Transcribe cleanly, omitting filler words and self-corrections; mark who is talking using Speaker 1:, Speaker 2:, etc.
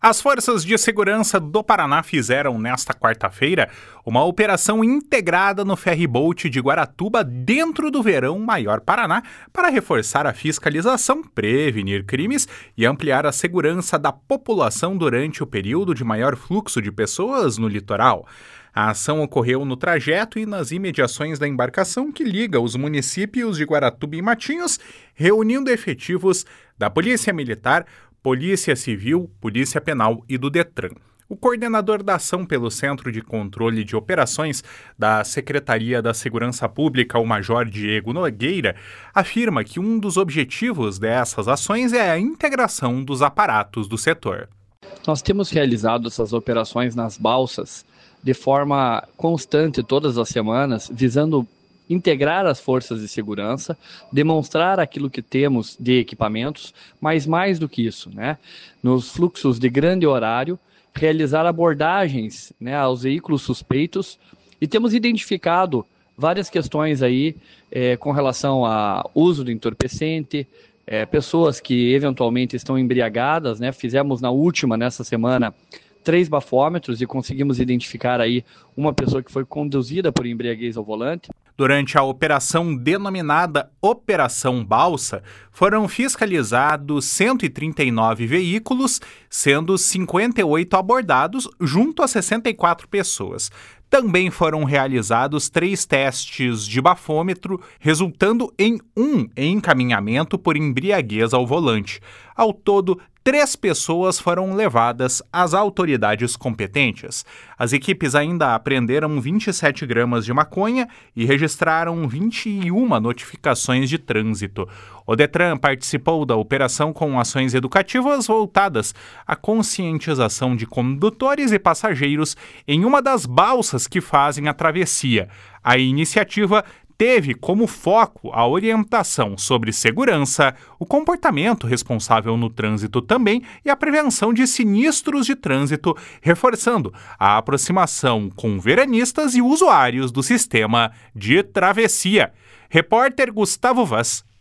Speaker 1: As forças de segurança do Paraná fizeram, nesta quarta-feira, uma operação integrada no ferryboat de Guaratuba dentro do Verão Maior Paraná para reforçar a fiscalização, prevenir crimes e ampliar a segurança da população durante o período de maior fluxo de pessoas no litoral. A ação ocorreu no trajeto e nas imediações da embarcação que liga os municípios de Guaratuba e Matinhos, reunindo efetivos da Polícia Militar, Polícia Civil, Polícia Penal e do Detran. O coordenador da ação pelo Centro de Controle de Operações da Secretaria da Segurança Pública, o Major Diego Nogueira, afirma que um dos objetivos dessas ações é a integração dos aparatos do setor.
Speaker 2: Nós temos realizado essas operações nas balsas de forma constante todas as semanas, visando integrar as forças de segurança, demonstrar aquilo que temos de equipamentos, mas mais do que isso, nos fluxos de grande horário, realizar abordagens aos veículos suspeitos e temos identificado várias questões aí com relação ao uso do entorpecente, pessoas que eventualmente estão embriagadas, fizemos nessa semana 3 bafômetros e conseguimos identificar aí uma pessoa que foi conduzida por embriaguez ao volante.
Speaker 1: Durante a operação denominada Operação Balsa, foram fiscalizados 139 veículos, sendo 58 abordados, junto a 64 pessoas. Também foram realizados 3 testes de bafômetro, resultando em um encaminhamento por embriaguez ao volante. Ao todo, 3 pessoas foram levadas às autoridades competentes. As equipes ainda apreenderam 27 gramas de maconha e registraram 21 notificações de trânsito. O Detran participou da operação com ações educativas voltadas à conscientização de condutores e passageiros em uma das balsas que fazem a travessia. A iniciativa teve como foco a orientação sobre segurança, o comportamento responsável no trânsito também e a prevenção de sinistros de trânsito, reforçando a aproximação com veranistas e usuários do sistema de travessia. Repórter Gustavo Vaz.